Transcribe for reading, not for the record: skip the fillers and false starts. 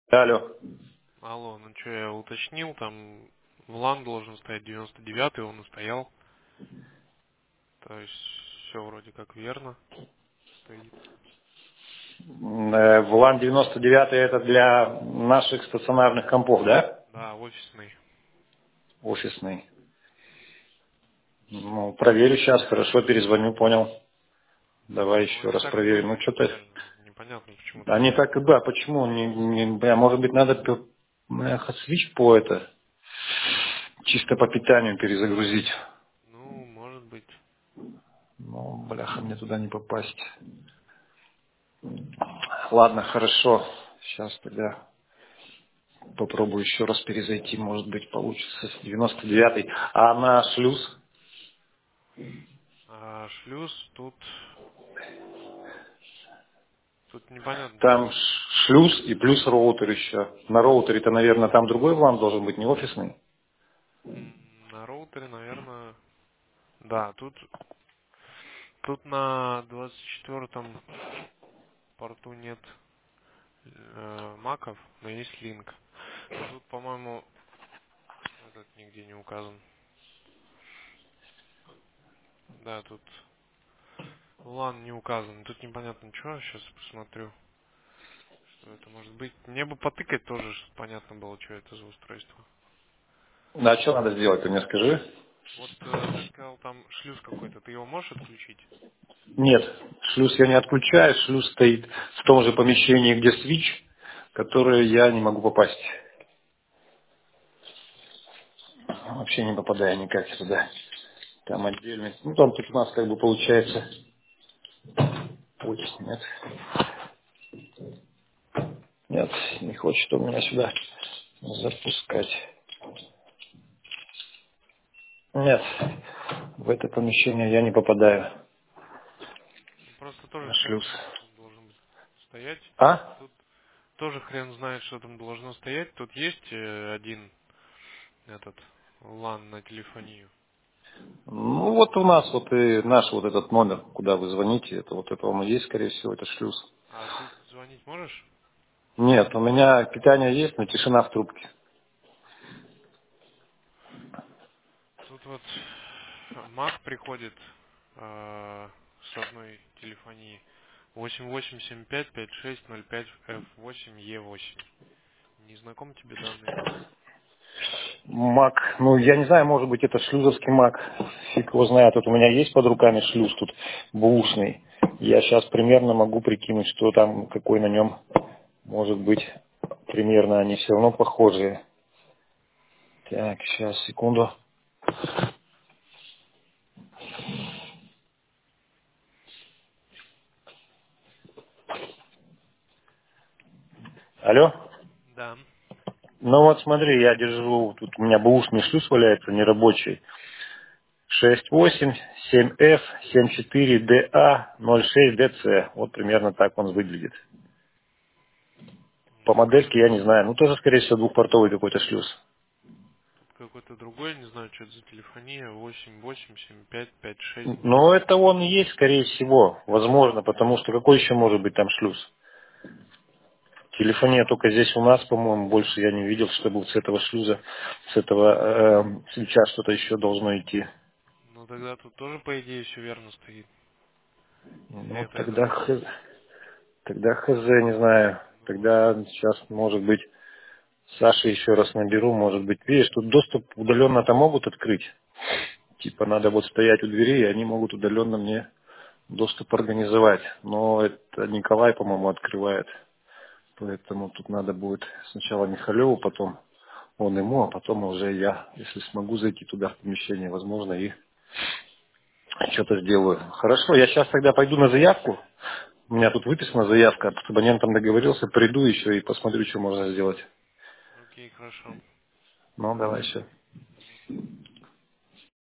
Алло. Алло, ну что, я уточнил, там в лан должен стоять 99-й, он и стоял. То есть все вроде как верно стоит. В LAN 99 это для наших стационарных компов, да? Да, офисный. Офисный. Ну, проверю сейчас, хорошо, перезвоню, понял. Давай Ну, еще они раз так и проверим. были Ну, что-то... изначально. Непонятно, почему Они тогда. так и бы, а почему? Может быть, надо свич по это, чисто по питанию перезагрузить. Ну, может быть. Ну, бляха, мне туда не попасть. Ладно, хорошо. Сейчас тогда попробую еще раз перезайти, может быть, получится с 99-й. А на шлюз? А шлюз тут непонятно, что Там шлюз и плюс роутер еще. На роутере-то, наверное, там другой WLAN должен быть, не офисный. на роутере, наверное. Да, тут на 24-м порту нет маков, но есть линк. Но тут, по-моему, этот нигде не указан. Да, тут LAN не указан. Тут непонятно что. Сейчас посмотрю, что это может быть. Мне бы потыкать тоже, чтобы понятно было, что это за устройство. Ну, а что надо сделать, ты мне скажи. Вот ты сказал, там шлюз какой-то. Ты его можешь отключить? Нет, шлюз я не отключаю, шлюз стоит в том же помещении, где свич, который я не могу попасть. Вообще не попадаю никак туда. Там отдельно. Ну, там тут у нас как бы получается... Ой, нет. Нет, не хочет он меня сюда запускать. Нет, в это помещение я не попадаю Ну, просто тоже на хрен шлюз. знает, что там должен быть стоять. А? Тут тоже хрен знает, что там должно стоять. Тут есть один этот LAN на телефонию. Ну, вот у нас вот и наш вот этот номер, куда вы звоните, это вот это он и есть, скорее всего, это шлюз. А ты звонить можешь? Нет, у меня питание есть, но тишина в трубке. Тут вот Mac приходит с одной телефонии 88755605F8E8. Не знаком тебе данные? Мак, ну я не знаю, может быть это шлюзовский мак, фиг его знает. Вот у меня есть под руками шлюз тут бэушный. Я сейчас примерно могу прикинуть, что там, какой на нем может быть. Примерно они все равно похожие. Так, сейчас, секунду. Алло? Да. Ну вот смотри, я держу, тут у меня бэушный шлюз валяется, нерабочий. 68F74DA06DC. Вот примерно так он выглядит. По модельке я не знаю. Ну, тоже, скорее всего, двухпортовый какой-то шлюз. Тут какой-то другой, не знаю, что это за телефония. 887556. Но это он и есть, скорее всего. Возможно, потому что какой еще может быть там шлюз? Телефония только здесь у нас, по-моему, больше я не видел, чтобы вот с этого шлюза, с этого свеча что-то еще должно идти. Ну тогда тут тоже, по идее, все верно стоит. Если Ну, это этот тогда, тогда хз, не знаю. ну, Тогда сейчас, может быть, Саше еще раз наберу, может быть. Видишь, тут доступ удаленно-то могут открыть. Типа надо вот стоять у двери, и они могут удаленно мне доступ организовать. Но это Николай, по-моему, открывает. Поэтому тут надо будет сначала Михалеву, потом он ему, а потом уже я, если смогу зайти туда в помещение, возможно, и что-то сделаю. Хорошо, я сейчас тогда пойду на заявку. У меня тут выписана заявка, с абонентом договорился, приду еще и посмотрю, что можно сделать. окей, хорошо. Ну, давай, все.